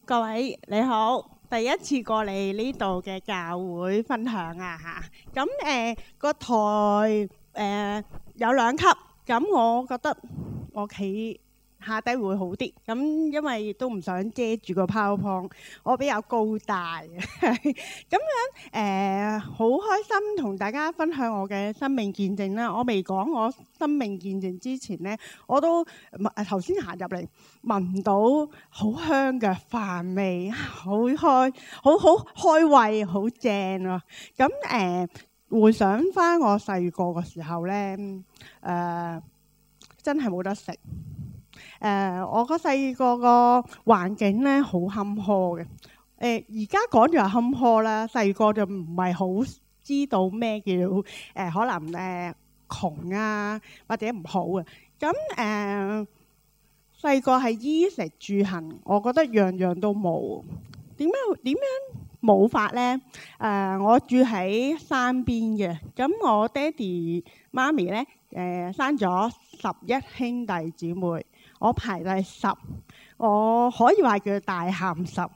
各位你好，第一次過嚟呢度嘅教會分享啊嚇，咁個台有2級，咁我覺得我企下低會好啲，咁因為都唔想遮住個 PowerPoint，我比較高大嘅，咁樣好開心同大家分享我嘅生命見證啦。我未講我生命見證之前呢，我都頭先行入嚟聞到好香嘅飯味，好開胃，好正啊！咁回想翻我細個嘅時候呢，真係冇得食。我個細個個環境咧好坎坷嘅。而家講就係坎坷啦，細個就唔係好知道咩叫可能窮啊或者唔好啊。咁細個係衣食住行，我覺得樣樣都冇。點樣冇法呢？我住喺山邊嘅，咁我爹哋媽咪咧生咗11兄弟姊妹。我排第10，我可以話叫大喊10。咁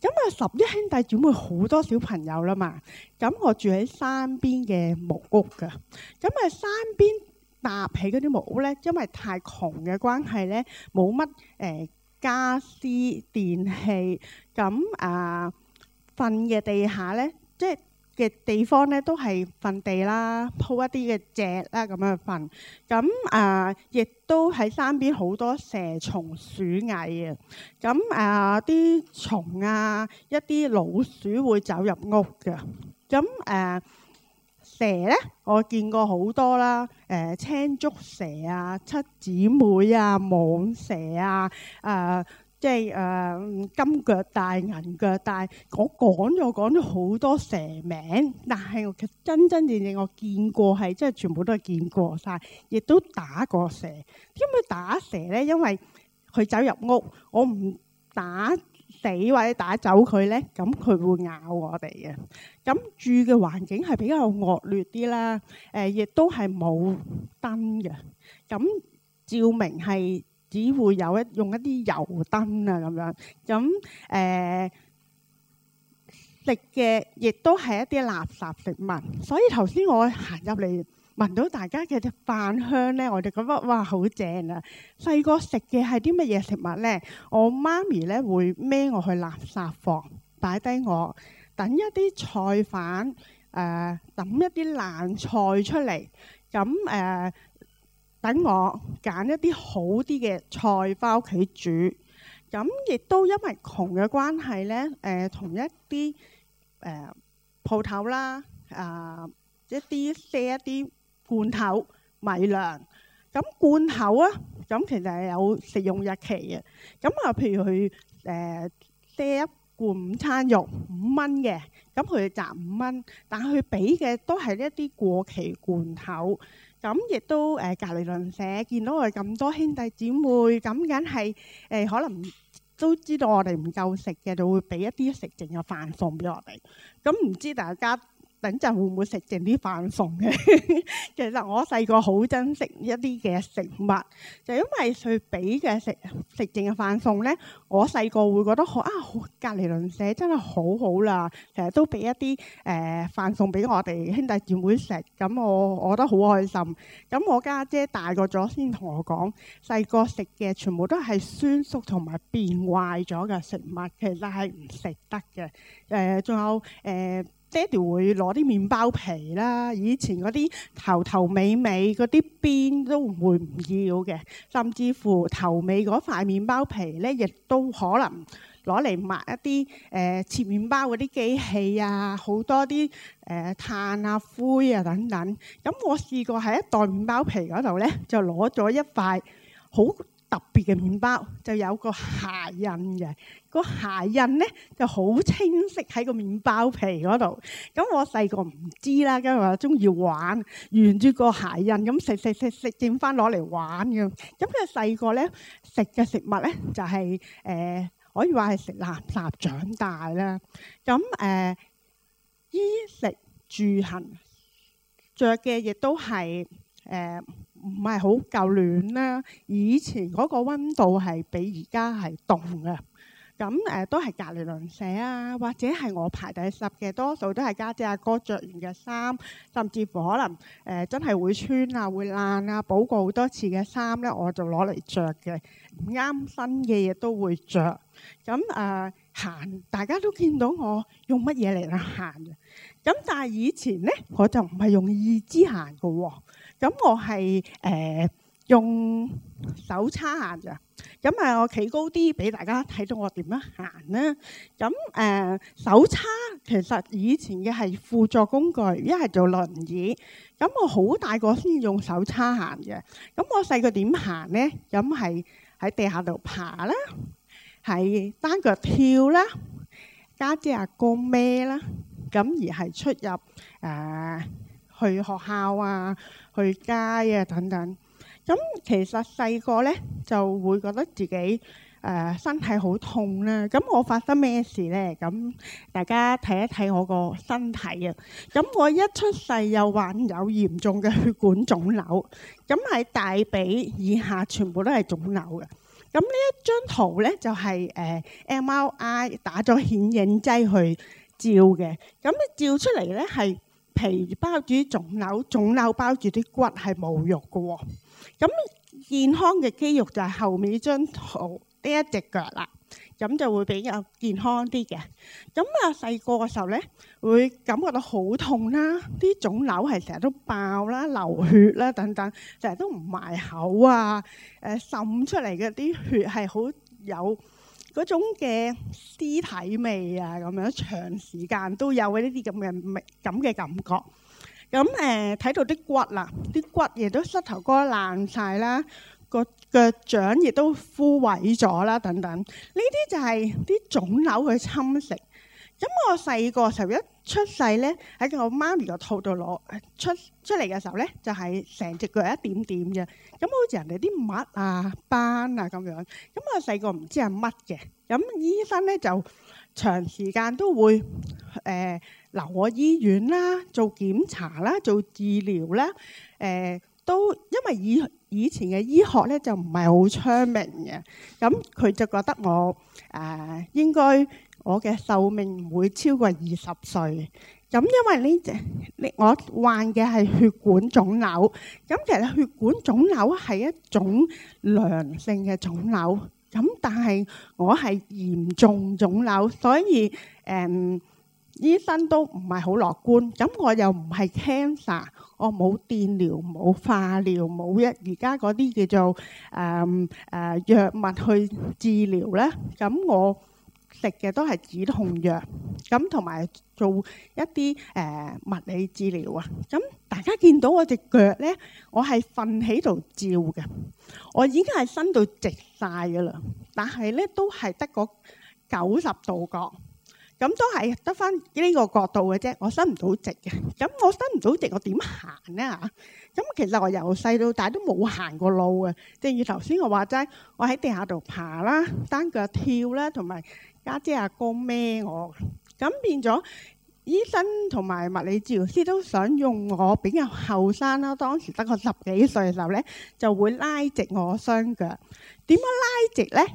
11兄弟姊妹好多小朋友啦嘛。咁我住喺山邊嘅木屋㗎。咁山邊搭起嗰啲木屋咧，因為太窮嘅關係咧，冇乜家私電器。咁瞓嘅地下咧，即係嘅地方咧，都係瞓地啦，鋪一啲嘅席啦，咁樣瞓。咁亦都喺山邊好多蛇蟲鼠蟻啊。咁啲蟲啊，一啲老鼠會走入屋㗎。咁蛇咧，我見過好多啦。青竹蛇啊、七姊妹啊、蟒蛇啊、即係金腳帶、銀腳帶，我講咗好多蛇名，但係其實真正我見過係真係全部都係見過晒，亦都打過蛇。點解打蛇咧？因為佢走入屋，我唔打死或者打走佢咧，咁佢會咬我哋嘅。咁住嘅環境係比較惡劣啲啦，亦都係冇燈嘅。咁照明係只會用一啲油燈啊咁樣。咁食嘅亦都係一啲垃圾食物，所以頭先我行入嚟聞到大家嘅飯香咧，我就覺得哇好正啊！細個食嘅係啲乜嘢食物咧？我媽咪咧會孭我去垃圾房擺低我，等一啲菜販抌一啲爛菜出嚟，咁等我揀一啲好啲嘅菜翻屋企煮。咁亦都因為窮嘅關係咧，同一啲鋪頭啦，一啲罐頭米糧。咁罐頭啊，咁其實係有食用日期嘅。咁譬如佢賒一罐午餐肉5蚊嘅，咁佢就賺5蚊，但係佢俾嘅都係一啲過期罐頭。咁亦都隔離鄰舍見到我哋咁多兄弟姊妹，咁梗係可能都知道我哋唔夠食嘅，就會俾一啲食剩嘅飯餸俾我哋。咁唔知大家等陣會唔會食剩啲飯餸嘅？其實我細個好珍惜一啲嘅食物，就因為佢俾嘅食剩嘅飯餸咧，我細個會覺得隔離鄰舍真係好好啦，成日都俾一啲飯餸俾我哋兄弟姊妹食，咁我覺得好開心。咁我家姐大個咗先同我講，細個食嘅全部都係酸縮同埋變壞咗嘅食物，其實係唔食得嘅。仲有爹哋會攞啲麵包皮啦，以前嗰啲頭尾嗰啲邊都會唔要嘅，甚至乎頭尾嗰塊麵包皮咧，亦都可能攞嚟抹一啲切麵包嗰啲機器啊，好多啲炭啊、灰啊等等。咁我試過喺一袋麵包皮嗰度咧，就攞咗一塊好特別嘅麵包，就有個鞋印嘅。個鞋印咧就好清晰喺個麵包皮嗰度。咁我細個唔知啦，因為我中意玩，沿住個鞋印咁食，整翻攞嚟玩嘅。咁佢細個咧食嘅食物咧就係可以話係食垃圾長大啦。咁衣食住行着嘅亦都係唔係好夠暖啦。以前嗰個溫度係比而家係凍嘅。 咁都係隔離鄰舍啊，或者係我排第10嘅，多數都係家姐阿哥着完嘅衫，甚至乎可能真係會穿啊、會爛啊、補過好多次嘅衫咧，我就攞嚟着嘅，唔啱身嘅嘢都會着。咁行，大家都見到我用乜嘢嚟行嘅。咁但係以前咧，我就唔係用義肢行嘅喎，咁我係用手叉行嘅。咁我企高啲俾大家睇到我點樣行啦。咁手叉其實以前嘅係輔助工具，一係做輪椅。咁我好大個先用手叉行嘅。咁我細個點行咧？咁係喺地下度爬啦，係單腳跳啦，家姐阿哥孭啦。咁而係出入去學校啊、去街啊等等。咁其實細個咧就會覺得自己身體好痛啦。咁我發生咩事咧？咁大家睇一睇我個身體啊。咁我一出世又患有嚴重嘅血管腫瘤，咁喺大髀以下全部都係腫瘤嘅。咁呢一張圖咧就係MRI 打咗顯影劑去照嘅。咁照出嚟咧係皮包住啲腫瘤，腫瘤包住啲骨係冇肉嘅喎。咁健康嘅肌肉就係後面呢張圖呢一隻腳啦，咁就會比較健康啲嘅。咁細個嘅時候咧，會感覺到好痛啦，啲腫瘤係成日都爆啦、流血啦等等，成日都唔埋口啊，滲出嚟嘅啲血係好有嗰種嘅屍體味啊，咁樣長時間都有呢啲咁嘅感覺。咁睇到啲骨啦，啲骨亦都膝頭哥爛晒啦，個腳掌亦都枯萎咗啦，等等。呢啲就係啲腫瘤去侵蝕。咁我細個時候一出世咧，喺我媽咪個肚度攞出嚟嘅時候咧，就係成隻腳一點點嘅，咁好似人哋啲癦啊、斑啊咁樣。咁我細個唔知係乜嘅，咁醫生咧就長時間都會留我醫院啦，做檢查啦，做治療啦，都因為以前嘅醫學咧就唔係好昌明嘅，咁佢就覺得我應該我嘅壽命唔會超過20歲。咁因為我患嘅係血管腫瘤，咁其實血管腫瘤係一種良性嘅腫瘤，咁但係我係嚴重腫瘤，所以醫生都唔係好樂觀。咁我又唔係 cancer， 我冇電療、冇化療、冇而家嗰啲叫做藥物去治療咧。咁我食嘅都係止痛藥，咁同埋做一啲物理治療啊。咁大家見到我隻腳咧，我係瞓喺度照嘅，我已經係伸到直晒噶啦，但係咧都係得個90度角。咁都係得翻呢個角度嘅啫，我伸唔到直嘅。咁我伸唔到直，我點行咧嚇？咁其實我由細到大都冇行過路嘅。正如頭先我話齋，我喺地下度爬啦，單腳跳啦，同埋家姐阿哥孭我。咁變咗醫生同埋物理治療師都想用我比較後生啦，當時得個10幾歲嘅時候咧，就會拉直我雙腳。點樣拉直咧？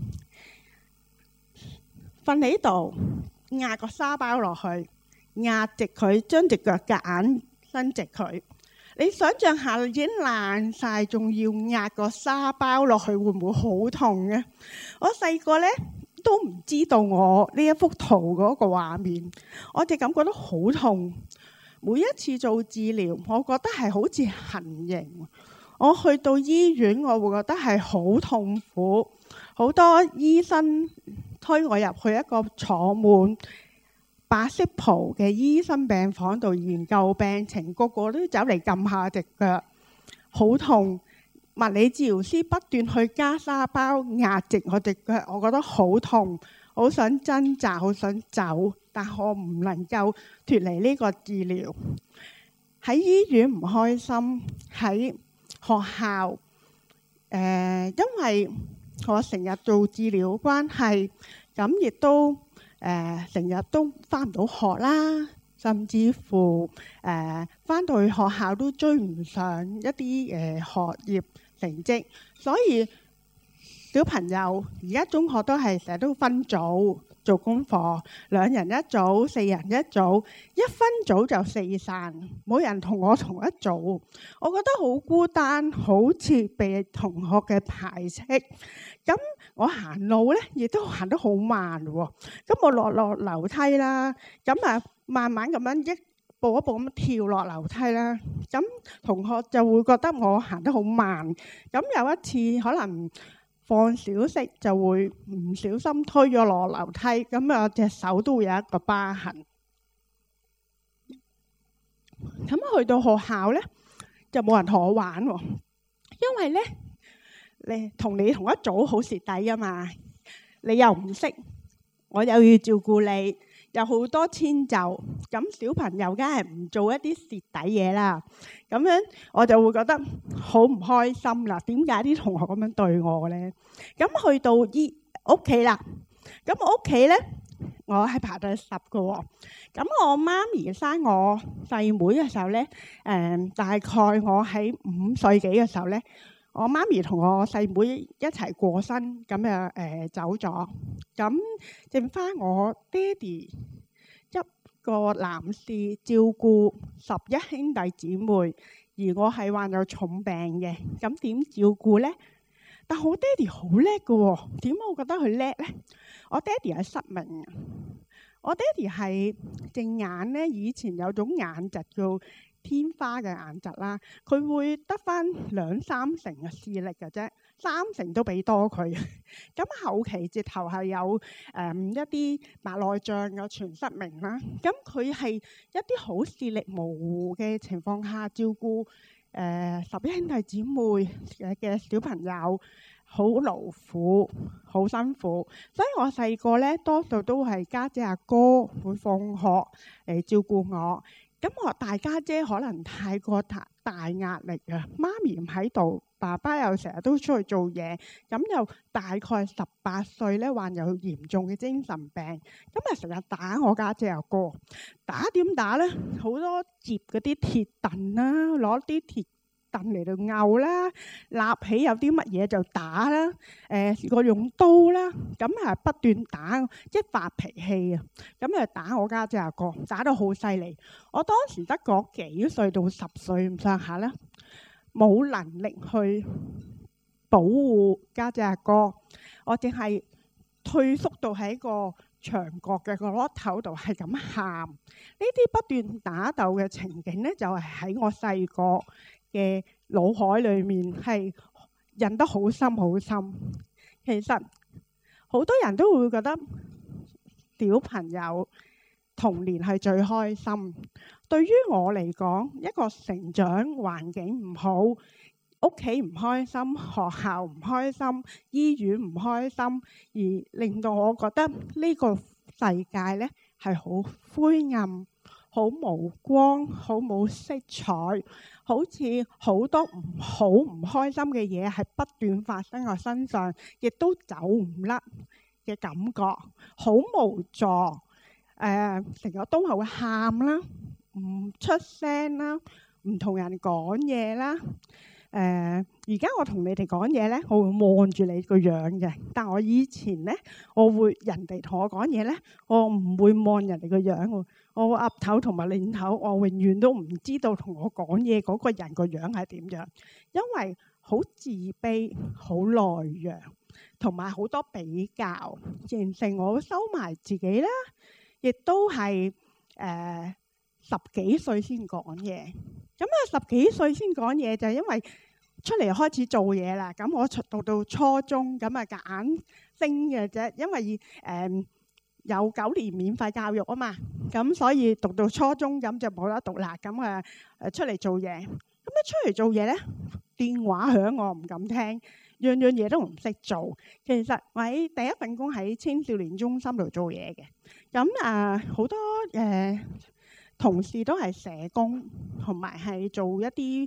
瞓喺度。壓個沙包落去，壓直佢，將隻腳夾硬伸直佢。你想象下已經爛晒，仲要壓個沙包落去，會唔會好痛嘅？我細個咧都唔知道我呢一幅圖嗰個畫面，我就感覺到好痛。每一次做治療，我覺得係好似行刑。我去到醫院，我會覺得係好痛苦。好多醫生推我入去一個坐滿白色袍嘅醫生病房度研究病情，個個都走嚟撳下隻腳，好痛。物理治療師不斷去加沙包壓直我隻腳，我覺得好痛，好想掙扎，好想走，但我唔能夠脫離呢個治療。喺醫院唔開心，喺學校因為我成日做治療關係，咁亦都成日都返唔到學啦，甚至乎返到去學校都追唔上一啲學業成績，所以小朋友而家中學都係成日都分組做功課，2人一組，4人一組，一分組就四散，冇人同我同一組，我覺得好孤單，好似被同學嘅排斥。咁我行路咧，亦都行得好慢喎。咁我落樓梯啦，咁慢慢咁樣一步一步咁跳落樓梯啦。咁同學就會覺得我行得好慢。咁有一次可能放小息就會唔小心推咗落樓梯，咁隻手都會有一個疤痕。咁去到學校咧，就冇人同我玩喎，因為咧你同一組好蝕底啊嘛，你又唔識，我又要照顧你，有好多遷就，咁小朋友梗係唔做一啲蝕底嘢啦。咁樣我就會覺得好唔開心啦。點解啲同學咁樣對我咧？咁去到屋企啦，咁我屋企咧，我係排第10個喎。咁我媽咪生我細妹嘅時候咧，大概我喺5歲幾嘅時候咧，我媽咪同我細妹一齊過身，咁走咗。咁剩翻我爹哋一個男士照顧11兄弟姊妹，而我係患有重病嘅。咁點照顧咧？但我爹哋好叻嘅喎，點解我覺得佢叻咧？我爹哋係失明嘅，我爹哋係隻眼咧，以前有種眼疾叫天花嘅眼疾啦，佢會得翻2-3成嘅視力嘅啫，3成都俾多佢。咁後期直頭係有一啲白內障嘅全失明啦。咁佢係一啲好視力模糊嘅情況下照顧11兄弟姊妹嘅小朋友，好勞苦，好辛苦。所以我細個咧多數都係家姐阿哥會放學嚟照顧我。咁我大家姐可能太過大壓力啊，媽咪唔喺度，爸爸又成日都出去做嘢，咁又大概18歲咧患有嚴重嘅精神病，咁成日打我家姐阿哥。打點打咧？好多接嗰啲鐵凳啦，攞啲鐵凳嚟到拗啦，立起有啲乜嘢就打啦，我用刀啦，咁不斷打，一發脾氣啊，咁打我家姐阿哥，打得好犀利。我當時得個幾歲到10歲咁上下啦，冇能力去保護家姐阿哥，我淨係退縮到喺個牆角嘅個落頭度係咁喊。呢啲不斷打鬥嘅情景咧，就係喺我細個嘅腦海裏面係印得好深好深。其實好多人都會覺得小朋友童年係最開心。對於我嚟講，一個成長環境唔好，屋企唔開心，學校唔開心，醫院唔開心，而令到我覺得呢個世界呢係好灰暗，好無光，好冇色彩，好似好多唔開心嘅嘢係不斷發生喺我身上，亦都走唔甩嘅感覺，好無助。成日都係會喊啦，唔出聲啦，唔同人講嘢啦。而家我同你哋講嘢咧，我會望住你個樣嘅。但我以前咧，我會人哋同我講嘢咧，我唔會望人哋個樣喎。我會岌頭同埋擰頭，我永遠都唔知道同我講嘢嗰個人個樣係點樣，因為好自卑、好內弱，同埋好多比較，形成我收埋自己啦。亦都係10幾歲先講嘢。咁10幾歲先講嘢就係因為出嚟開始做嘢啦。咁我讀到初中，咁夾硬升嘅啫。因為有9年免費教育啊嘛，咁所以讀到初中咁就冇得讀啦。咁出嚟做嘢，咁一出嚟做嘢咧，電話響我唔敢聽，樣樣嘢都唔識做。其實我喺第一份工喺青少年中心度做嘢嘅。咁好多同事都係社工，同埋係做一啲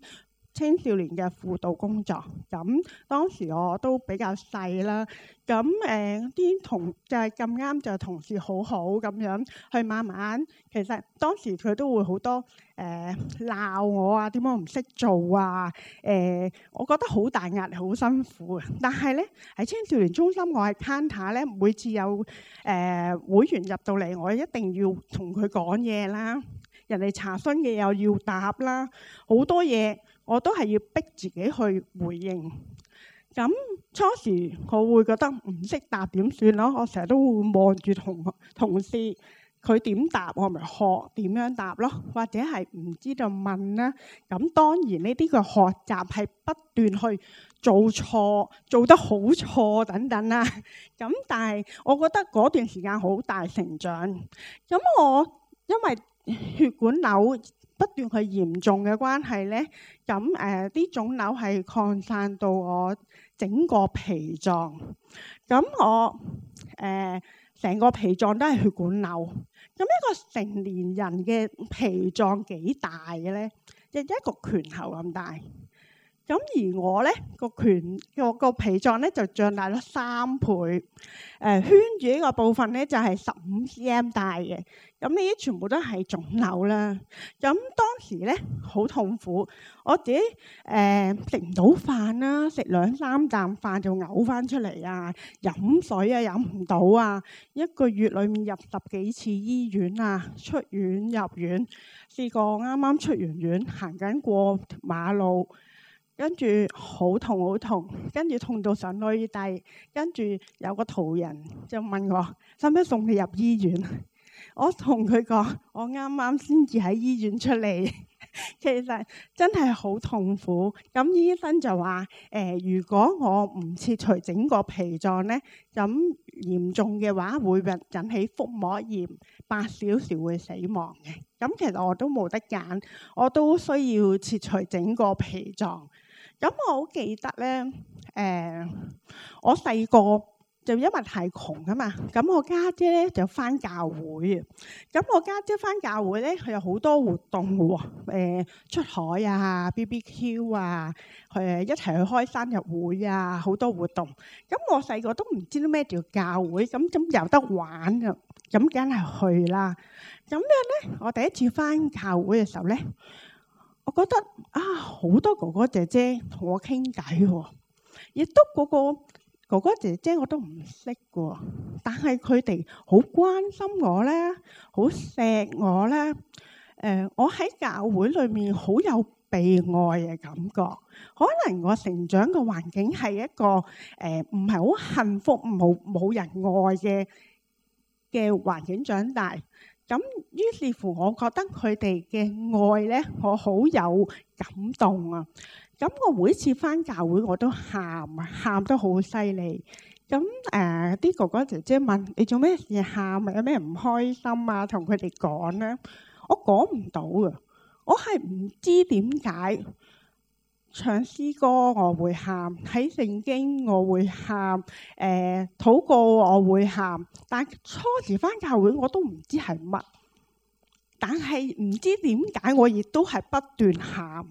青少年嘅輔導工作。咁當時我都比較細啦，咁啲就係咁啱就同事好好咁樣去慢慢。其實當時佢都會好多鬧我啊，點解唔識做啊？我覺得好大壓力，好辛苦嘅。但係咧喺青少年中心，我係 counter 咧，每次有會員入到嚟，我一定要同佢講嘢啦。人哋查詢嘅又要答啦，好多嘢我都係要逼自己去回應。咁初時我會覺得唔識答點算咯，我成日都會望住同事佢點答，我咪學點樣答咯，或者係唔知道問啦。咁當然呢啲嘅學習係不斷去做錯，做得好錯等等啦。咁但係我覺得嗰段時間好大成長。咁我因為血管瘤不斷去嚴重嘅關係咧，咁啲腫瘤係擴散到我整個脾臟，咁我成個脾臟都係血管瘤。咁一個成年人嘅脾臟幾大嘅咧？一個拳頭咁大。咁而我咧個脾臟咧就脹大咗3倍，圈住呢個部分咧就係15 cm 大嘅。咁呢啲全部都係腫瘤啦。咁當時咧好痛苦，我自己食唔到飯啦，食2、3啖飯就嘔翻出嚟啊，飲水啊飲唔到啊，一個月裡面入10幾次醫院啊，出院入院，試過啱啱出完院行緊過馬路。跟住好痛好痛，跟住痛到上內地，跟住有個途人就問我使唔使送你入醫院？我同佢講，我啱啱先至喺醫院出嚟，其實真係好痛苦。咁醫生就話如果我唔切除整個脾臟咧，咁嚴重嘅話會引起腹膜炎，8小時會死亡嘅。咁其實我都冇得揀，我都需要切除整個脾臟。咁我好記得咧，我細個就因為太窮啊嘛，咁我家姐咧就返教會。咁我家姐返教會咧，佢有好多活動喎，出海啊、BBQ 啊，一齊去開生日會啊，好多活動。咁我細個都唔知道咩叫教會，咁有得玩啊，咁梗係去啦。咁樣咧，我第一次返教會嘅時候咧，我覺得好多哥哥姐姐同我傾偈喎，亦都嗰個哥哥姐姐我都唔識喎，但係佢哋好關心我咧，好錫我咧。我喺教會裏面好有被愛嘅感覺。可能我成長嘅環境係一個唔係好幸福、冇人愛嘅環境長大。咁於是乎，我覺得佢哋嘅愛咧，我好有感動啊！咁我每次返教會我都喊得好犀利。咁啲哥哥姐姐問你做咩事喊啊？有咩唔開心啊？同佢哋講咧，我講唔到啊！我係唔知點解唱詩歌我會喊，睇聖經我會喊，禱告我會喊，但初時返教會我都唔知係乜，但係唔知點解我亦都係不斷喊。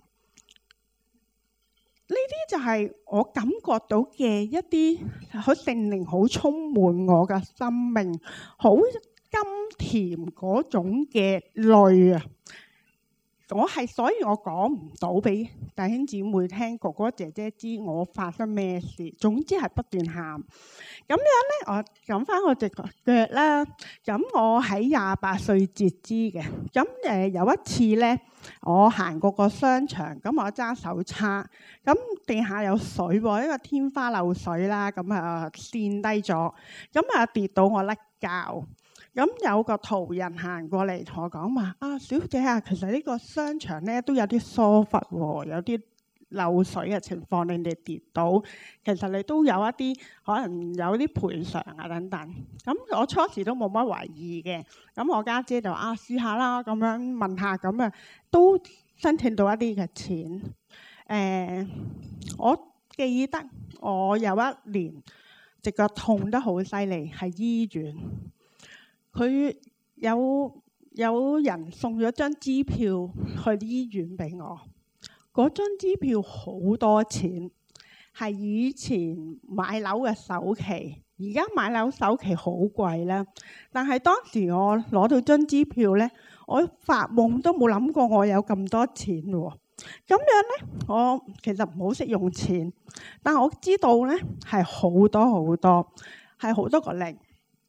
呢啲就係我感覺到嘅一啲好聖靈好充滿我嘅生命，好甘甜嗰種嘅淚啊！所以我講唔到俾弟兄姊妹聽，哥哥姐姐知我發生咩事。總之係不斷喊。咁樣咧，我講翻我隻腳啦。咁我喺28歲截肢嘅。咁有一次咧，我行過個商場，咁我揸手叉，咁地下有水喎，一個天花漏水啦，咁跣低咗，咁跌到我甩臼。咁有個途人行過嚟同我講話：小姐啊，其實呢個商場咧都有啲疏忽喎，有啲漏水嘅情況令你跌到，其實你都有一啲可能有啲賠償啊等等。咁我初時都冇乜懷疑嘅，咁我家姐就試下啦，咁樣問下，咁都申請到一啲嘅錢。我記得我有一年隻腳痛得好犀利，喺醫院。佢有人送咗張支票去醫院俾我， 嗰張支票好多錢，係以前買樓嘅首期。而家買樓首期好貴啦，但係當時我攞到張支票呢，我發夢都冇諗過我有咁多錢喎。咁樣呢，我其實唔好識用錢，但我知道呢係好多好多，係好多個零。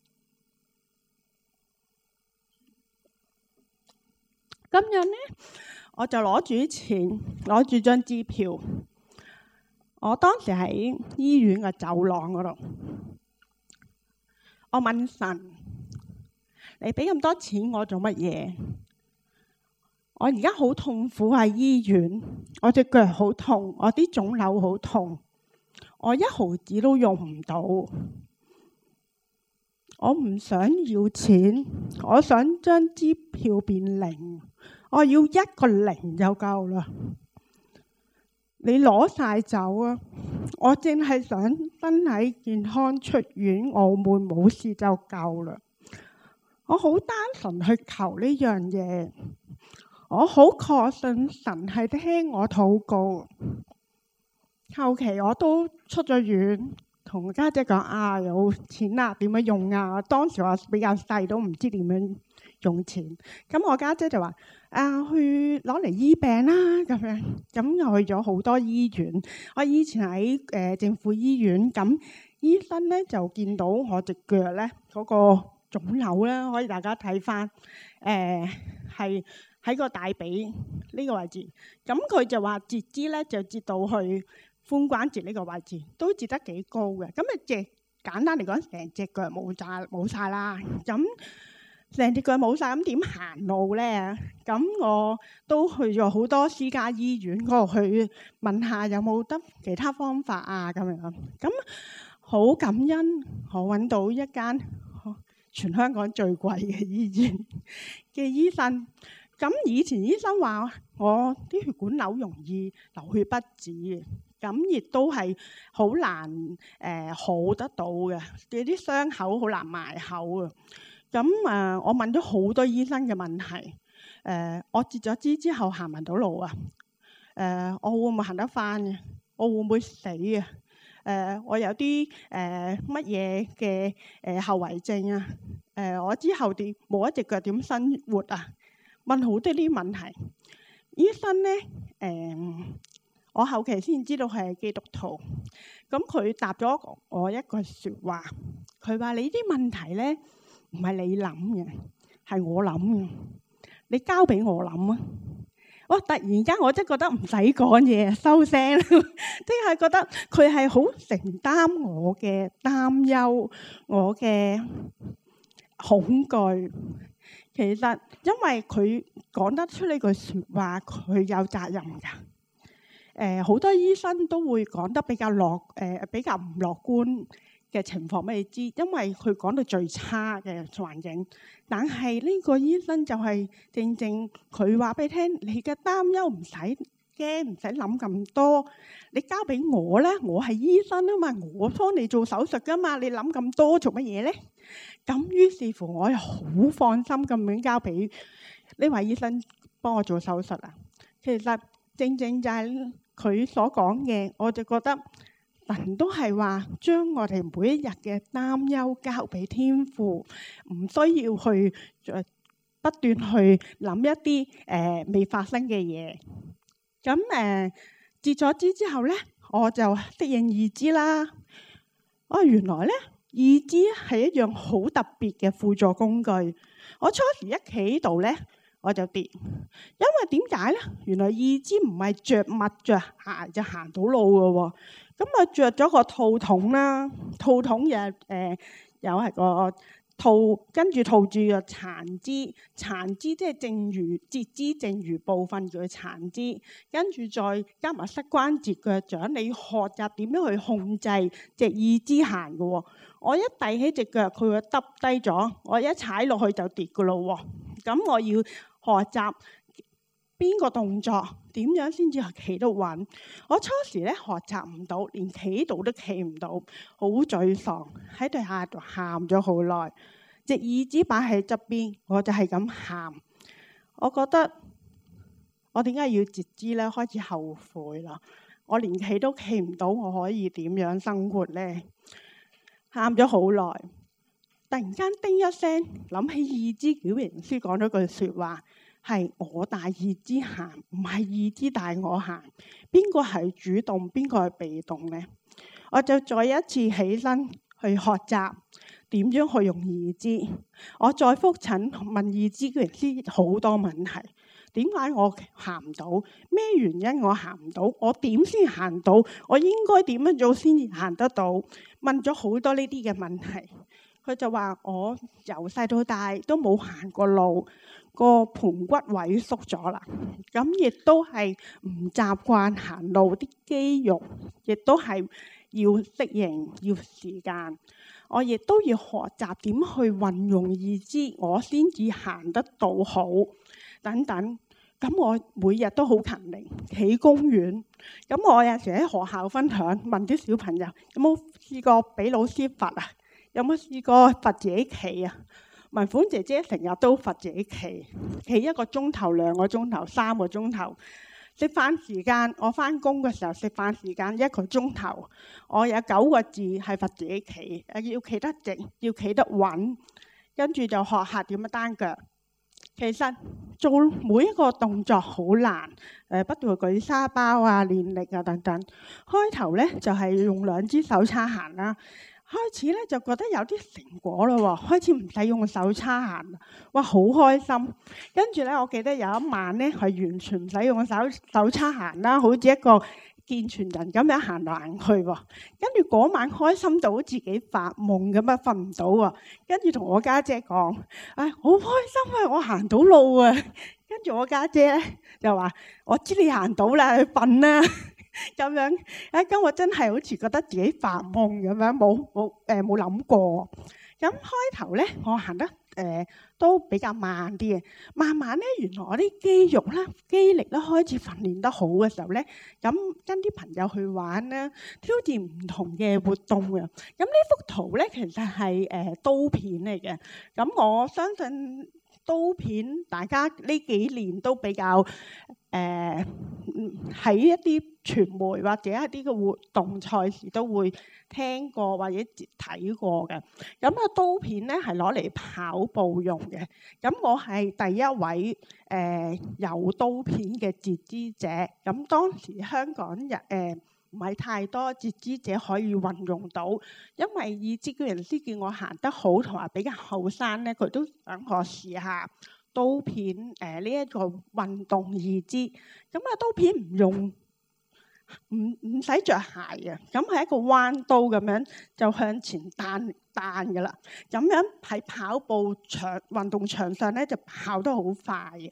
咁樣呢，我就攞住啲錢，攞住張支票。我當時喺醫院嘅走廊嗰度，我問神：你俾咁多錢我做乜嘢？我而家好痛苦喺醫院，我隻腳好痛，我啲腫瘤好痛，我一毫子都用唔到。我唔想要錢，我想將支票變零，我要一個零就夠啦。你攞晒走啊！我淨係想身體健康出院，澳門冇事就夠啦。我好單純去求呢樣嘢，我好確信神係聽我禱告。後期我都出咗院，同家姐講有錢啊，點樣用啊？當時我比較細，都唔知點樣用錢。咁我家姐就話：去攞嚟醫病啦咁樣。咁又去咗好多醫院。我以前喺政府醫院，咁醫生咧就見到我隻腳咧嗰個腫瘤咧，可以大家睇翻，係喺個大髀呢個位置。咁佢就話截肢咧就截到去髖關節呢個位置，都截得幾高嘅。咁簡單嚟講，成隻腳冇晒啦。咁成隻腳冇晒，咁點行路咧？咁我都去咗好多私家醫院嗰度去問下有冇得其他方法啊咁樣。咁好感恩，我揾到一間全香港最貴嘅醫院嘅醫生。咁以前醫生話我啲血管瘤容易流血不止嘅，咁亦都係好難好得到嘅，啲傷口好難埋口啊。咁我問咗好多醫生嘅問題，我截咗肢之後行唔行到路啊？我會唔會行得翻嘅？我會唔會死啊？我有啲乜嘢嘅後遺症啊？我之後冇一隻腳點生活啊？問好多啲問題，醫生咧我後期先知道佢係基督徒，咁佢答咗我一句説話，佢話：你啲問題咧唔係你諗嘅，係我諗嘅，你交俾我諗啊！哇！突然間我真係覺得唔使講嘢，收聲，即係覺得佢係好承擔我嘅擔憂，我嘅恐懼。其實因為佢講得出呢句説話，佢有責任㗎。好多醫生都會講得比較唔樂觀嘅情況俾你知，因為佢講到最差嘅環境。但係呢個醫生就係正佢話俾你聽，你嘅擔憂唔使驚，唔使諗咁多，你交俾我咧，我係醫生啊嘛，我幫你做手術噶嘛，你諗咁多做乜嘢咧？咁於是乎，我係好放心咁樣交俾呢位醫生幫我做手術啊。其實正就係佢所講嘅，我就覺得神都係話將我哋每一日嘅擔憂交俾天父，唔需要去不斷去諗一啲未發生嘅嘢。咁截咗肢之後咧，我就適應義肢啦。原來咧義肢係一樣好特別嘅輔助工具。我初時一企喺度咧，我就跌，因為點解咧？原來義肢唔係着襪着鞋就行到路嘅喎。咁我着咗個套筒啦，套筒又係個套，跟住套住個殘肢，殘肢即係剩餘截肢剩餘部分叫殘肢，跟住再加埋膝關節腳掌，你學習點樣去控制隻義肢行嘅喎。我一遞起隻腳，佢會耷低咗，我一踩落去就跌嘅咯喎。咁我要學習邊個動作點樣先至企得穩。我初時咧學習唔到，連企度都企唔到，好沮喪，喺地下度喊咗好耐。隻義肢擺喺側邊，我就係咁喊。我覺得我點解要截肢咧？開始後悔啦！我連企都企唔到，我可以點樣生活咧？喊咗好耐，突然間叮一聲，諗起意志矯形師講咗句説話，係我帶意志行，唔係意志帶我行。邊個係主動，邊個係被動咧？我就再一次起身去學習點樣去用意志。我再覆診問意志矯形師好多問題。點解我行唔到？咩原因我行唔到？我點先行到？我應該點樣做先至行得到？問咗好多呢啲嘅問題，佢就話我由細到大都冇行過路，個盤骨萎縮咗啦。咁亦都係唔習慣行路，啲肌肉亦都係要適應，要時間。我亦都要學習點去運用意志，我先至行得到好。等等，咁我每日都好勤力，企公園。咁我有時喺學校分享，問啲小朋友有冇試過俾老師罰啊？有冇試過罰自己企啊？文款姐姐成日都罰自己企1個鐘頭、2個鐘頭、3個鐘頭。食飯時間，我翻工嘅時候食飯時間1個鐘頭，我有9個字係罰自己企，要企得直，要企得穩，跟住就學下點樣單腳。其實做每一個動作好難，不斷舉沙包啊、練力啊等等。開頭咧就係用2支手叉行啦，開始咧就覺得有啲成果咯喎，開始唔使用手叉行，哇好開心！跟住咧，我記得有一晚咧係完全唔使用手叉行啦，好似一個健全人咁樣行嚟行去喎。跟住嗰晚開心到自己發夢咁樣瞓唔到喎。跟住同我家姐講：唉，好開心啊！我行到路啊！跟住我家姐咧就話：我知你行到啦，去瞓啦。咁樣，咁我真係好似覺得自己發夢咁樣，冇諗過。咁開頭咧，我行得都比較慢啲嘅。慢慢咧，原來我啲肌肉啦、肌力咧開始訓練得好嘅時候咧，咁跟啲朋友去玩啦，挑戰唔同嘅活動嘅。咁呢幅圖咧，其實係刀片嚟嘅。咁我相信刀片大家呢幾年都比較喺一啲傳媒或者一啲嘅活動賽事都會聽過或者睇過嘅。咁個刀片咧係攞嚟跑步用嘅。咁我係第一位有刀片嘅截肢者。咁當時香港人唔係太多截肢者可以運用到，因為意志矯形師見我行得好同埋比較後生咧，佢都想我試下刀片呢一個運動意志。咁啊刀片唔用唔使着鞋嘅，咁係一個彎刀咁樣就向前彈㗎啦。咁樣喺跑步場運動場上咧就跑得好快嘅。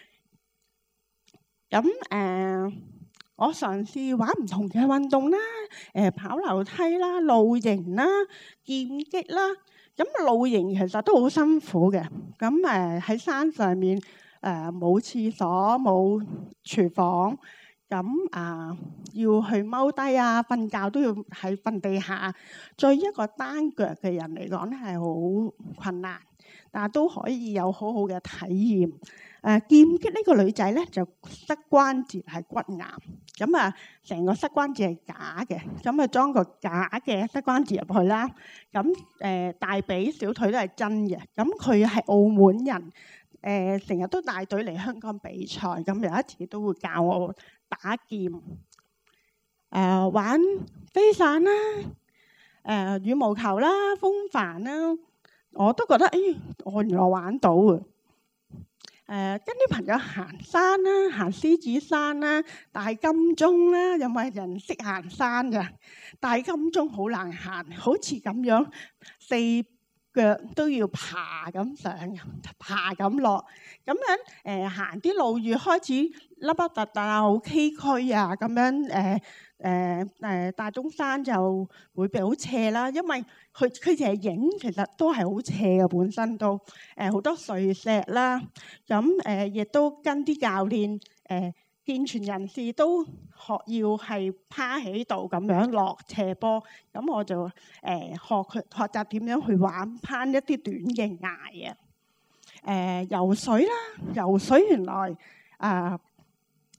咁我嘗試玩唔同嘅運動啦，跑樓梯啦、露營啦、劍擊啦。咁露營其實都好辛苦嘅。咁喺山上面冇廁所、冇廚房，咁要去踎低啊、瞓覺都要喺瞓地下。對一個單腳嘅人嚟講咧係好困難，但係都可以有好好嘅體驗。劍擊呢個女仔咧就膝關節係骨癌，咁成個膝關節係假嘅，咁裝個假嘅膝關節入去啦。咁大髀小腿都係真嘅。咁佢係澳門人，成日都帶隊嚟香港比賽。咁有一次都會教我打劍，玩飛傘啦，羽毛球啦、風帆啦，我都覺得我原來玩到啊！跟啲朋友行山啦，行獅子山啦、大金鐘啦，有冇人識行山㗎？大金鐘好難行，好似咁樣4腳都要爬咁上，爬咁落，咁樣行啲路越開始凹凹凸凸啊，好崎嶇啊，咁樣大東山就會比較斜啦，因為佢淨係影，其實都係好斜嘅，本身都好多碎石啦。咁亦都跟啲教練健全人士都學要係趴喺度咁樣落斜坡。咁我就學習點樣去玩攀一啲短嘅崖啊。游水啦，游水原來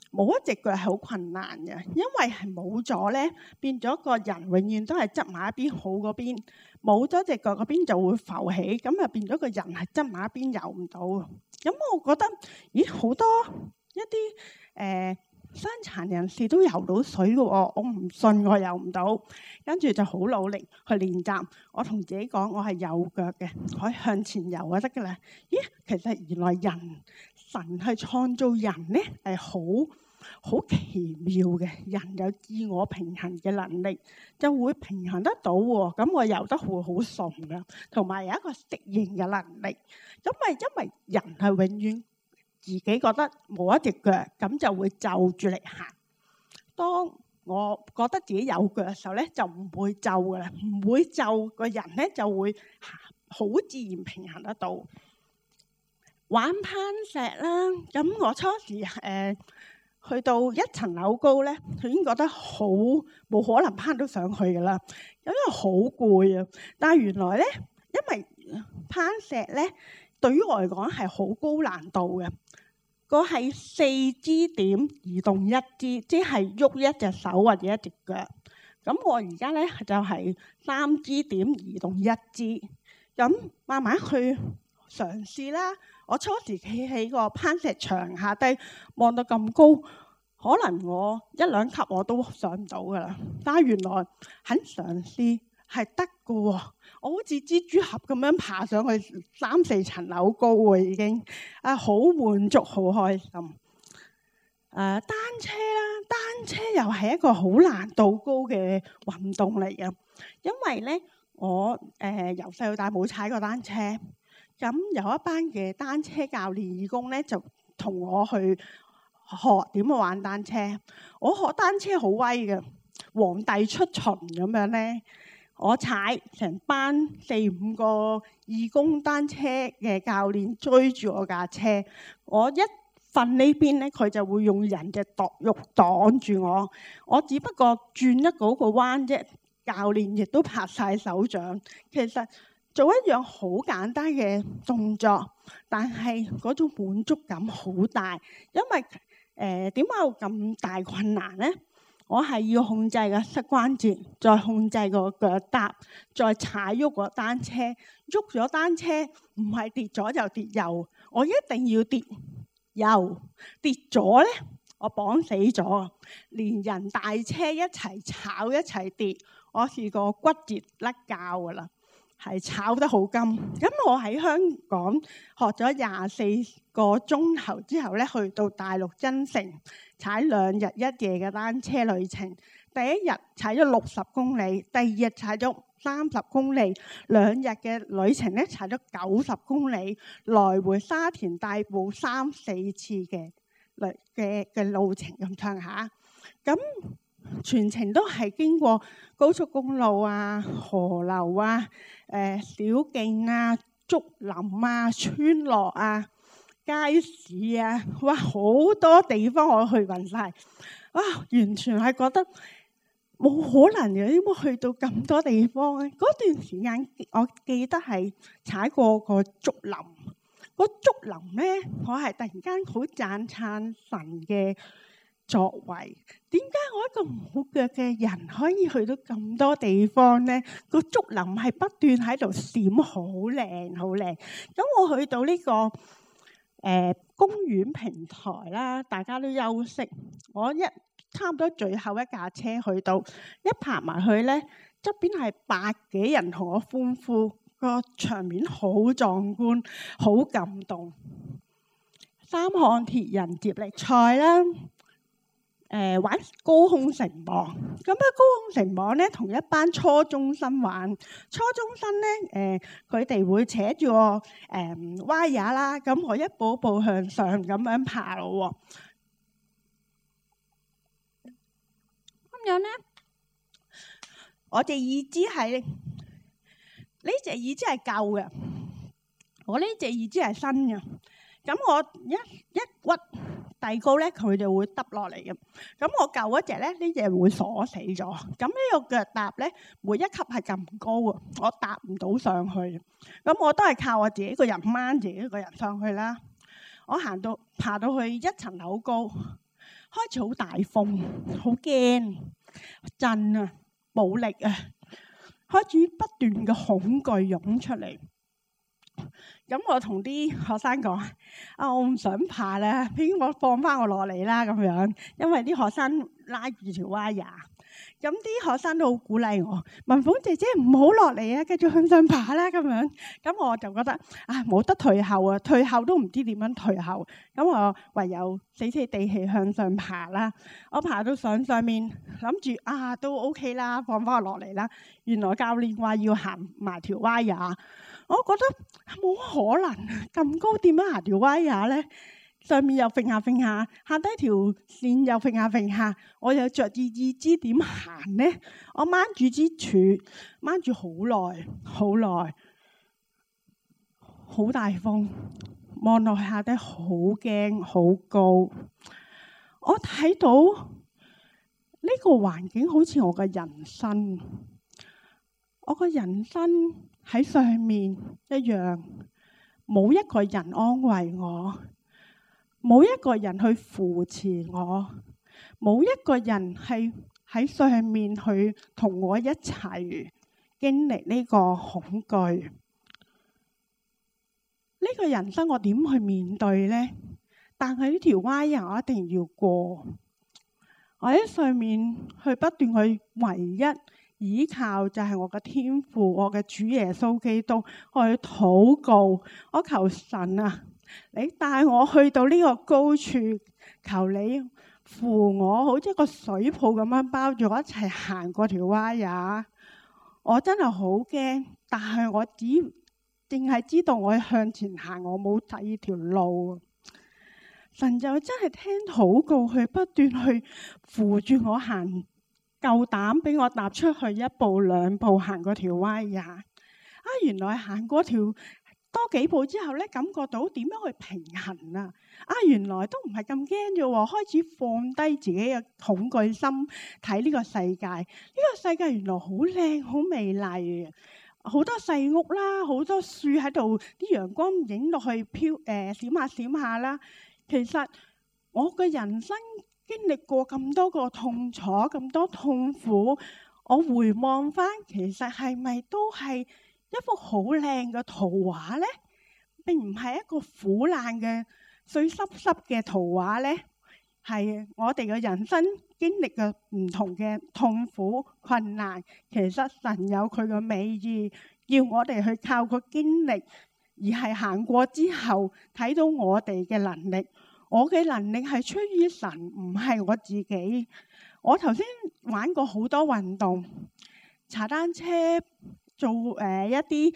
冇一隻腳係好困難嘅，因為係冇咗咧，變咗個人永遠都係側埋一邊好嗰邊，冇咗隻腳嗰邊就會浮起，咁啊變咗個人係側埋一邊游唔到。咁我覺得，咦，好多一啲傷殘人士都游到水嘅喎，我唔信我游唔到，跟住就好努力去練習。我同自己講，我係右腳嘅，可以向前游就得㗎啦。咦，其實原來神去創造人咧係好奇妙嘅，人有自我平衡嘅能力，就會平衡得到喎。咁我游得會好順嘅，同埋有一個適應嘅能力。因為人係永遠自己覺得冇一隻腳，咁就會就住嚟行。當我覺得自己有腳嘅時候咧，就唔會就噶啦，唔會就個人咧就會好自然平衡得到。玩攀石啦，咁我初時去到一層樓高咧，佢已經覺得好冇可能攀到上去噶啦，因為好攰啊。但係原來咧，因為攀石咧，對於我嚟講係好高難度嘅。個係4支點移動1支，即係喐一隻手或者一隻腳。咁我而家咧就係3支點移動1支，咁慢慢去嘗試啦。我初時企喺個攀石牆下低望到咁高，可能我1、2級我都上唔到噶啦。但係原來肯嘗試係得噶喎。我好似蜘蛛俠咁樣爬上去3、4層樓高喎，已經好滿足，好開心。單車啦，單車又係一個好難度高嘅運動嚟嘅，因為咧我由細到大冇踩過單車，咁有一班嘅單車教練義工咧就同我去學點去玩單車。我學單車好威嘅，皇帝出巡咁樣咧。我踩成班4、5個義工單車嘅教練追住我架車，我一瞓呢邊咧，佢就會用人嘅肉擋住我。我只不過轉一個彎啫，教練亦都拍晒手掌。其實做一樣好簡單嘅動作，但係嗰種滿足感好大。因為點解有咁大困難咧？我係要控制個膝關節，再控制個腳踏，再踩喐個單車。喐咗單車唔係跌咗就跌右，我一定要跌右。跌咗咧，我綁死咗，連人帶車一齊炒一齊跌。我試過骨折甩臼噶啦，係炒得好金。咁我喺香港學咗24個鐘頭之後咧，去到大陸增城。踩2日1夜嘅單車旅程，第一日踩咗60公里，第二日踩咗30公里，2日嘅旅程咧踩咗90公里，來回沙田大埔3、4次嘅路程咁上下。咁全程都係經過高速公路啊、河流啊、小徑啊、竹林啊、村落啊、街市啊，哇！好多地方我去勻晒，哇！完全係覺得冇可能嘅，點解去到咁多地方咧？嗰段時間我記得係踩過個竹林，個竹林咧，我係突然間好讚歎神嘅作為。點解我一個冇腳嘅人可以去到咁多地方咧？個竹林係不斷喺度閃，好靚好靚。咁我去到呢個公園平台啦，大家都休息。我差唔多最後一架車去到，一拍埋去咧，側邊係100幾人同我歡呼，個場面好壯觀，好感動。3項鐵人接力賽啦，玩高空繩網。咁啊，高空繩網咧，同一班初中生玩。初中生咧，佢哋會扯住個wire啦，咁我一步步向上咁樣爬咯。咁樣咧，我隻義肢係呢隻義肢係舊嘅，我呢隻義肢係新嘅。咁我一屈遞高咧，佢就會耷落嚟嘅。咁我舊嗰隻咧，呢隻會鎖死咗。咁呢個腳踏咧，每一級係咁高啊，我踏唔到上去。咁我都係靠我自己個人掹自己個人上去啦。我爬到去1層樓高， 開始好大風，好驚，震啊，冇力啊，開始不斷嘅恐懼湧出嚟。咁我同啲學生講：我唔想爬啦，俾我放翻我落嚟啦咁樣。因為啲學生拉住條歪牙，咁啲學生都好鼓勵我。文鳳姐姐唔好落嚟啊，繼續向上爬啦咁樣。咁我就覺得冇得退後啊，退後都唔知點樣退後。咁我唯有死死地氣向上爬啦。我爬到上面，諗住都 OK 啦，放翻我落嚟啦。原來教練話要行埋條歪牙。我覺得冇可能咁高，點樣行條歪牙呢？上面又揈下揈下，下低條線又揈下揈下，我又着意知點行呢？我掹住支柱，掹住好耐，好大風，望落去下低好驚，好高。我睇到呢個環境好似我嘅人生，我嘅人生喺上面一樣，冇一個人安慰我，冇一個人去扶持我，冇一個人係喺上面去同我一齊經歷呢個恐懼。呢個人生我點去面對呢？但係呢條歪牙我一定要過。我喺上面去不斷去唯一依靠就係我嘅天父，我嘅主耶穌基督，我去禱告，我求神啊，你帶我去到呢個高處，求你扶我，好似一個水泡咁樣包住我一齊行過條歪牙。我真係好驚，但係我淨係知道我向前行，我冇第二條路。神就真係聽禱告，去不斷去扶住我行。夠膽俾我踏出去一步兩步，行過條歪牙。原來行過條多幾步之後咧，感覺到點樣去平衡啊！原來都唔係咁驚啫喎，開始放低自己嘅恐懼心，睇呢個世界。呢個世界原來好靚，好美麗嘅，好多細屋啦，好多樹喺度，啲陽光影落去閃下閃下啦。其實我嘅人生經歷過咁多個痛楚，咁多痛苦，我回望翻，其實係咪都係一幅好靚嘅圖畫呢？並唔係一個苦難嘅碎濕濕嘅圖畫呢？係我哋嘅人生經歷嘅唔同嘅痛苦困難，其實神有佢嘅美意，要我哋去靠個經歷，而係行過之後睇到我哋嘅能力。我嘅能力係出於神，唔係我自己。我頭先玩過好多運動，踩單車，做一啲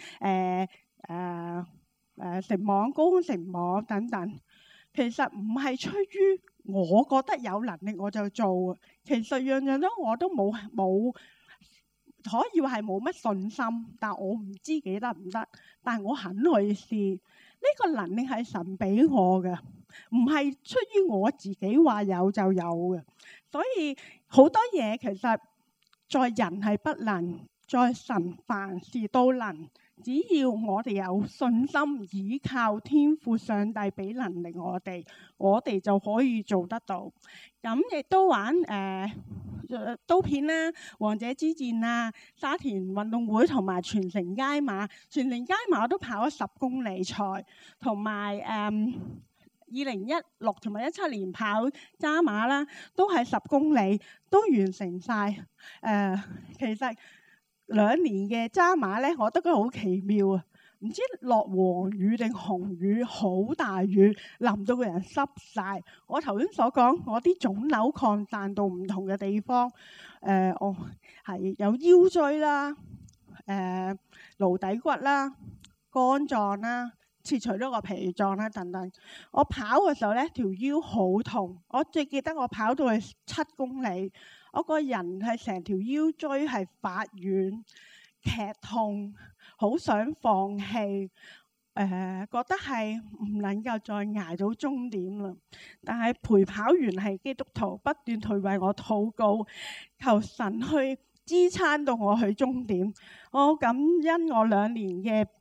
繩網、高空繩網等等。其實唔係出於我覺得有能力我就做，其實樣樣都我都冇可以話係冇乜信心，但我唔知幾得唔得，但係我肯去試。呢個能力係神俾我嘅，唔係出於我自己話有就有嘅。所以好多嘢其實在人係不能，在神凡事都能。只要我哋有信心，倚靠天父上帝俾能力我哋就可以做得到。咁亦都玩刀片啦、王者之戰啦、沙田運動會同埋全城街馬。全城街馬我都跑咗10公里賽，同埋2016同埋17年跑渣馬啦，都係10公里都完成晒。其實2年嘅渣馬咧，我覺得佢好奇妙啊！唔知落黃雨定紅雨，好大雨，淋到個人濕晒。我頭先所講，我啲腫瘤擴散到唔同嘅地方，我係有腰椎啦、顱底骨啦、肝臟啦、切除咗個脾臟啦等等。我跑嘅時候咧，條腰好痛。我最記得我跑到去7公里。我個人係成條腰椎係發軟、劇痛，好想放棄，覺得係唔能夠再捱到終點啦。但係陪跑員係基督徒，不斷去為我禱告，求神去支撐到我去終點。我感恩我2年嘅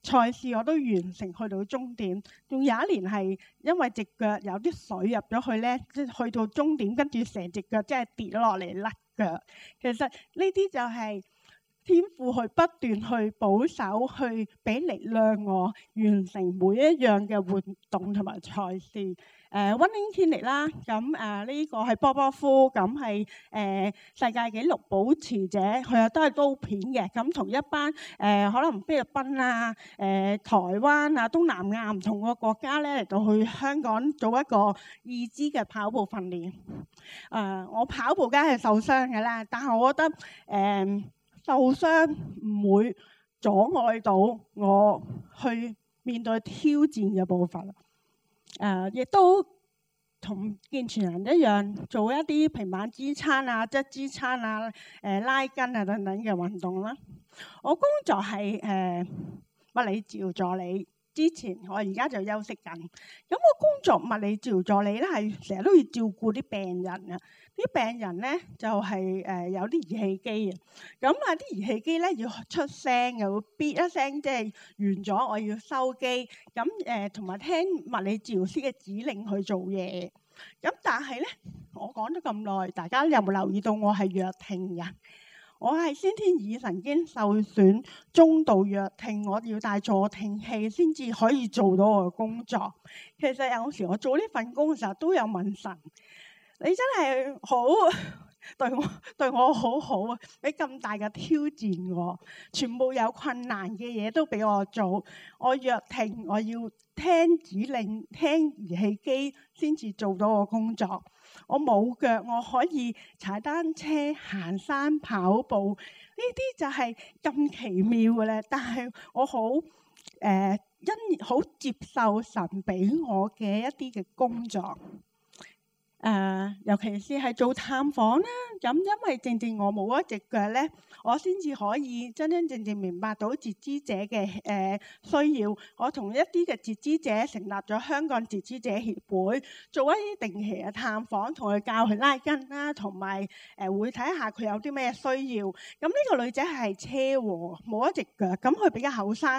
賽事我都完成去到終點。仲有一年係因為隻腳有啲水入咗去咧，即係去到終點，跟住成隻腳真係跌咗落嚟甩腳。其實呢啲就係天父去不斷去保守，去俾力量我完成每一樣嘅活動同埋賽事。溫馨天力啦，咁呢個係波波夫，咁係世界紀錄保持者，佢又都係刀片嘅。咁同一班可能菲律賓啊、台灣啊、東南亞唔同個國家咧嚟到去香港做一個義肢嘅跑步訓練。我跑步梗係受傷嘅啦，但係我覺得受傷唔會阻礙到我去面對挑戰嘅步伐。亦都同健全人一樣，做一啲平板支撐啊、側支撐啊、拉筋啊等等嘅運動啦。我工作係物理治療助理，之前我而家就休息緊。咁我工作物理治療助理咧，係成日都要照顧啲病人啊。啲病人咧就係有啲儀器機啊。咁啲儀器機咧要出聲，又會咇一聲，即係完咗我要收機。咁同埋聽物理治療師嘅指令去做嘢。咁但係咧，我講咗咁耐，大家有冇留意到我係弱聽人？我係先天耳神經受損，中度弱聽，我要帶助聽器先至可以做到我嘅工作。其實有時我做呢份工嘅時候都有問神，你真係好對我好好啊！俾咁大嘅挑戰我，全部有困難嘅嘢都俾我做。我弱聽，我要聽指令、聽儀器機先至做到我工作。我冇腳，我可以踩單車、行山、跑步，呢啲就係咁奇妙嘅咧。但係我好好接受神俾我嘅一啲嘅工作。尤其是係做探訪啦，咁因為正正我冇一隻腳咧，我先至可以真真正正明白到截肢者嘅需要。我同一啲嘅截肢者成立咗香港截肢者協會，做一啲定期嘅探訪，同佢教佢拉筋啦，同埋會睇下佢有啲咩需要。咁呢個女仔係車禍，冇一隻腳，咁佢比較後生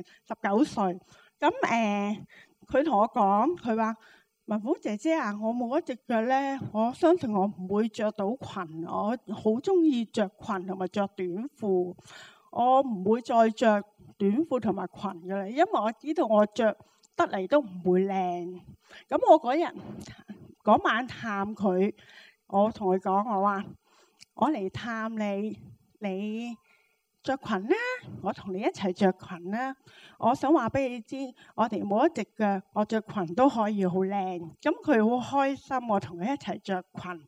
，19歲。咁佢同我講，佢話：文虎姐姐啊，我冇一隻腳咧，我相信我唔會着到裙。我好中意着裙同埋着短褲，我唔會再着短褲同埋裙㗎啦，因為我知道我着得嚟都唔會靚。咁我嗰晚探佢，我同佢講，我話我嚟探你，你着裙啦，我同你一齊着裙啦。我想話俾你知，我哋冇一隻腳，我着裙都可以好靚。咁佢好開心，我同佢一齊着裙。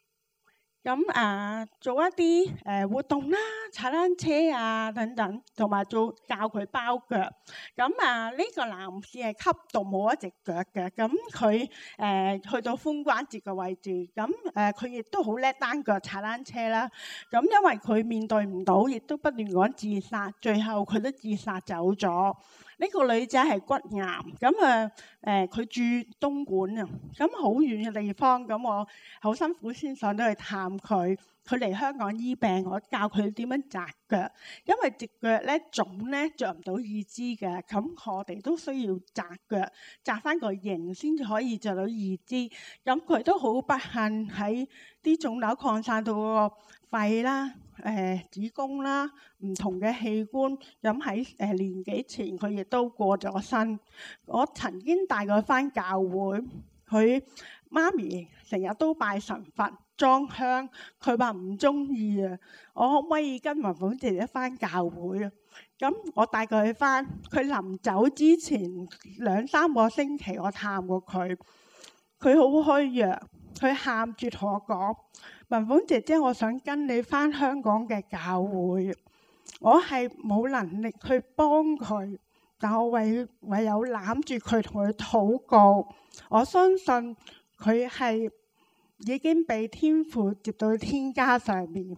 咁做一啲活動啦，踩單車啊等等，同埋教佢包腳。咁呢個男士係吸毒冇一隻腳嘅，咁佢去到髖關節嘅位置，咁佢亦都好叻單腳踩單車啦。咁因為佢面對唔到，亦都不斷講自殺，最後佢都自殺走咗。呢個女仔係骨癌，咁佢住東莞啊，咁好遠嘅地方，咁我好辛苦先上到去探佢。佢嚟香港醫病，我教佢點樣紮腳，因為隻腳咧腫咧着唔到義肢嘅，咁我哋都需要紮腳，紮翻個型先至可以着到義肢。咁佢都好不幸喺啲腫瘤擴散到個肺啦、子宮啦、唔同嘅器官。咁喺年幾前佢亦都過咗身。我曾經帶佢翻教會，佢媽咪成日都拜神佛裝香，佢話唔中意啊。我可唔可以跟文鳳姐姐翻教會啊？咁我帶佢去翻，佢臨走之前2-3個星期我探過佢，佢好虛弱，佢喊住同我講：文鳳姐姐，我想跟你翻香港嘅教會。我係冇能力去幫佢，但我唯有攬住佢同佢禱告。我相信佢係已經被天父接到天家上面。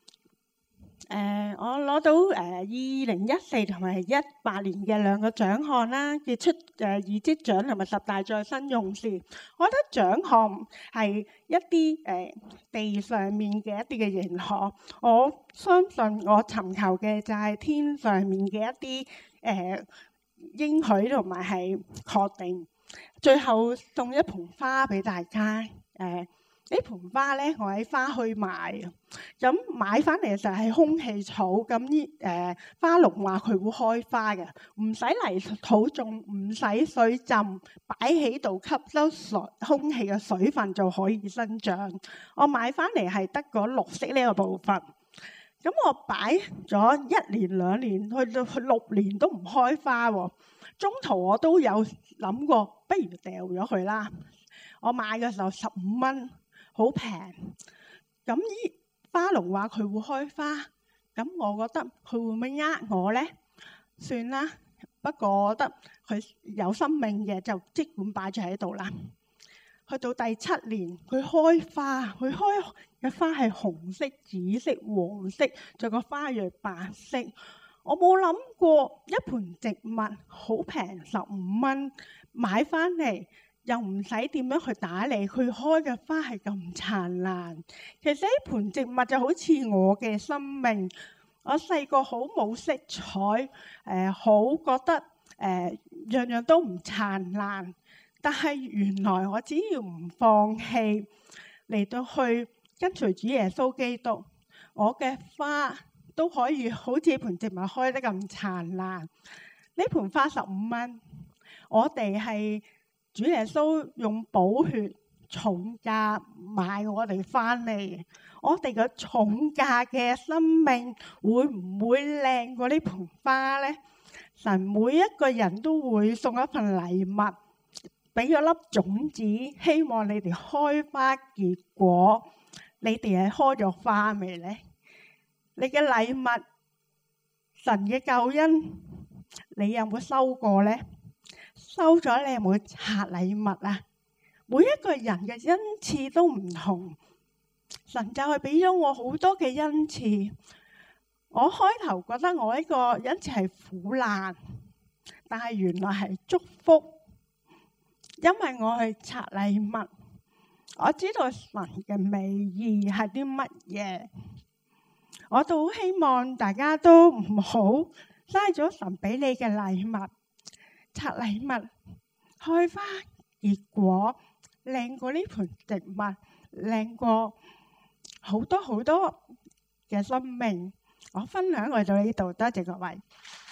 我攞到2014同埋18年嘅2個獎項啦，傑出義職獎同埋10大再生勇士。我覺得獎項係一啲地上面嘅一啲嘅認可。我相信我尋求嘅就係天上面嘅一啲應許同埋係確定。最後送一盆花俾大家。呢盆花咧，我喺花墟買，咁買翻嚟嘅時候係空氣草，咁花農話佢會開花嘅，唔使泥土種，唔使水浸，擺喺度吸收空氣嘅水分就可以生長。我買翻嚟係得個綠色呢個部分，咁我擺咗1年2年，去到6年都唔開花喎。中途我都有諗過，不如掉咗佢啦。我買嘅時候15蚊。好平，咁花農話佢會開花，咁我覺得佢會唔會呃我呢？算啦，不過我覺得佢有生命嘅就即管擺住喺度啦。去到第7年，佢開花，佢開嘅花係紅色、紫色、黃色，仲有個花蕊白色。我冇諗過一盆植物好平15蚊買翻嚟。又唔使點樣去打理，佢開嘅花係咁燦爛。其實呢盆植物就好似我嘅生命。我細個好冇色彩，好覺得樣樣都唔燦爛。但係原來我只要唔放棄嚟到去跟隨主耶穌基督，我嘅花都可以好似盆植物開得咁燦爛。呢盆花15蚊，我哋係主耶穌用寶血重價買我哋翻嚟，我哋嘅重價嘅生命會唔會靚過呢盆花呢？神每一個人都會送一份禮物，俾咗粒種子，希望你哋開花結果。你哋係開咗花未呢？你嘅禮物，神嘅救恩，你有冇收過呢？收咗你有冇拆禮物啊？每一個人嘅恩賜都唔同，神就係俾咗我好多嘅恩賜。我開頭覺得我呢個恩賜係苦難，但係原來係祝福，因為我去拆禮物，我知道神嘅美意係啲乜嘢。我都好希望大家都唔好嘥咗神俾你嘅禮物。拆禮物，開花結果，靚過呢盆植物，靚過好多好多嘅生命。我分享到呢度，多謝各位。